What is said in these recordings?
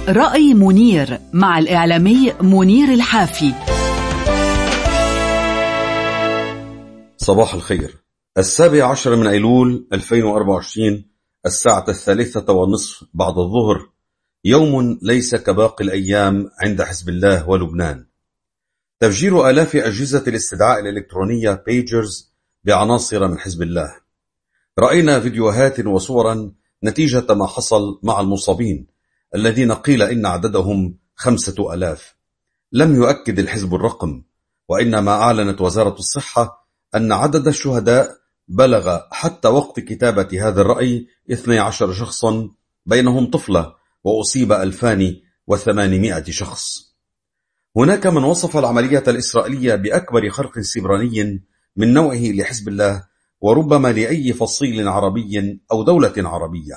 رأي منير مع الإعلامي منير الحافي. صباح الخير. 17 من أيلول 2024 الساعة 3:30 بعد الظهر. يوم ليس كباقي الأيام عند حزب الله ولبنان. تفجير آلاف أجهزة الاستدعاء الإلكترونية بيجرز بعناصر من حزب الله. رأينا فيديوهات وصورا نتيجة ما حصل مع المصابين الذين قيل إن عددهم 5000. لم يؤكد الحزب الرقم، وإنما أعلنت وزارة الصحة أن عدد الشهداء بلغ حتى وقت كتابة هذا الرأي 12 شخصا، بينهم طفلة، وأصيب 2800 شخص. هناك من وصف العملية الإسرائيلية بأكبر خرق سبراني من نوعه لحزب الله، وربما لأي فصيل عربي أو دولة عربية.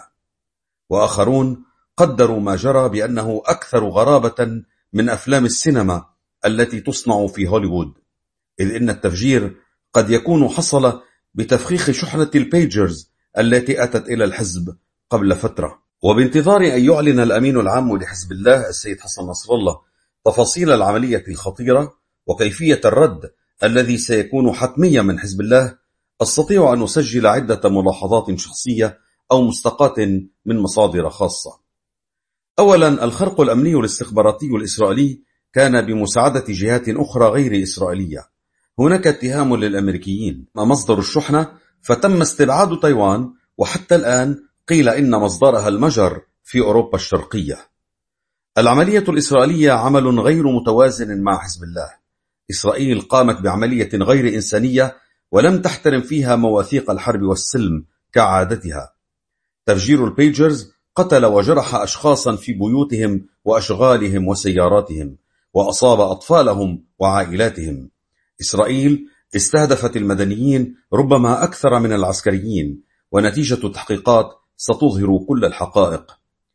وآخرون قدروا ما جرى بأنه أكثر غرابة من أفلام السينما التي تصنع في هوليوود، إذ إن التفجير قد يكون حصل بتفخيخ شحنة البيجرز التي أتت إلى الحزب قبل فترة. وبانتظار أن يعلن الأمين العام لحزب الله السيد حسن نصر الله تفاصيل العملية الخطيرة وكيفية الرد الذي سيكون حتميا من حزب الله، أستطيع أن أسجل عدة ملاحظات شخصية أو مستقاة من مصادر خاصة. أولا، الخرق الأمني الاستخباراتي الإسرائيلي كان بمساعدة جهات أخرى غير إسرائيلية. هناك اتهام للأمريكيين مصدر الشحنة، فتم استبعاد تايوان، وحتى الآن قيل إن مصدرها المجر في أوروبا الشرقية. العملية الإسرائيلية عمل غير متوازن مع حزب الله. إسرائيل قامت بعملية غير إنسانية ولم تحترم فيها مواثيق الحرب والسلم كعادتها. تفجير البيجرز قتل وجرح أشخاصا في بيوتهم وأشغالهم وسياراتهم، وأصاب أطفالهم وعائلاتهم. إسرائيل استهدفت المدنيين ربما أكثر من العسكريين، ونتيجة التحقيقات ستظهر كل الحقائق.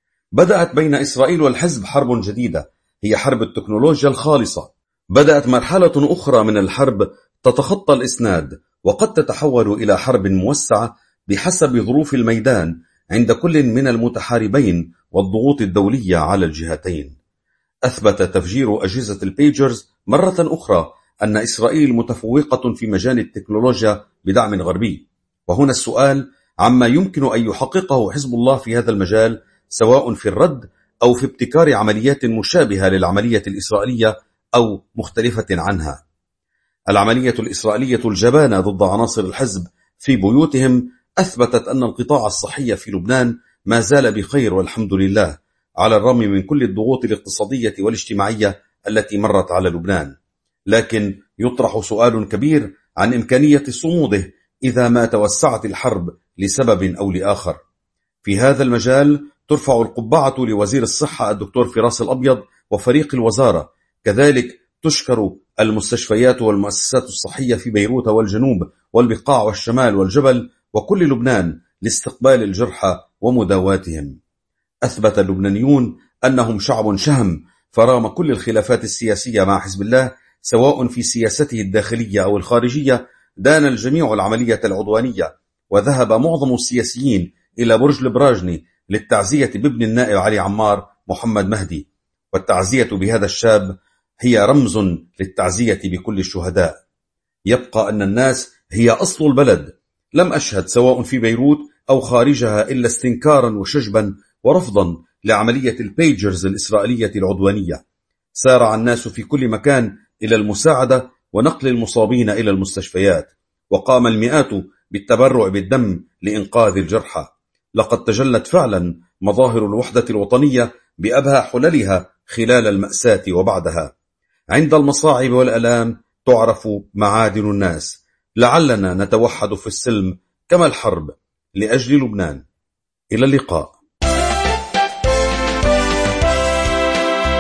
بدأت بين إسرائيل والحزب حرب جديدة، هي حرب التكنولوجيا الخالصة. بدأت مرحلة أخرى من الحرب تتخطى الإسناد، وقد تتحول إلى حرب موسعة بحسب ظروف الميدان عند كل من المتحاربين والضغوط الدولية على الجهتين. أثبت تفجير أجهزة البيجرز مرة أخرى أن إسرائيل متفوقة في مجال التكنولوجيا بدعم غربي. وهنا السؤال عما يمكن أن يحققه حزب الله في هذا المجال، سواء في الرد أو في ابتكار عمليات مشابهة للعملية الإسرائيلية أو مختلفة عنها. العملية الإسرائيلية الجبانة ضد عناصر الحزب في بيوتهم أثبتت أن القطاع الصحي في لبنان ما زال بخير والحمد لله، على الرغم من كل الضغوط الاقتصادية والاجتماعية التي مرت على لبنان. لكن يطرح سؤال كبير عن إمكانية صموده إذا ما توسعت الحرب لسبب أو لآخر. في هذا المجال ترفع القبعة لوزير الصحة الدكتور فراس الأبيض وفريق الوزارة. كذلك تشكر المستشفيات والمؤسسات الصحية في بيروت والجنوب والبقاع والشمال والجبل وكل لبنان لاستقبال الجرحى ومداواتهم. أثبت اللبنانيون أنهم شعب شهم، فرغم كل الخلافات السياسية مع حزب الله سواء في سياسته الداخلية أو الخارجية، دان الجميع العملية العدوانية، وذهب معظم السياسيين إلى برج البراجني للتعزية بابن النائب علي عمار محمد مهدي. والتعزية بهذا الشاب هي رمز للتعزية بكل الشهداء. يبقى أن الناس هي أصل البلد. لم أشهد سواء في بيروت أو خارجها إلا استنكارا وشجبا ورفضا لعملية البيجرز الإسرائيلية العدوانية. سارع الناس في كل مكان إلى المساعدة ونقل المصابين إلى المستشفيات، وقام المئات بالتبرع بالدم لإنقاذ الجرحى. لقد تجلت فعلا مظاهر الوحدة الوطنية بأبهى حللها خلال المأساة وبعدها. عند المصاعب والألام تعرف معادن الناس. لعلنا نتوحد في السلم كما الحرب لأجل لبنان. إلى اللقاء.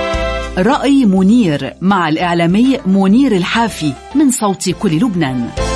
رأي منير مع الإعلامي منير الحافي من صوت كل لبنان.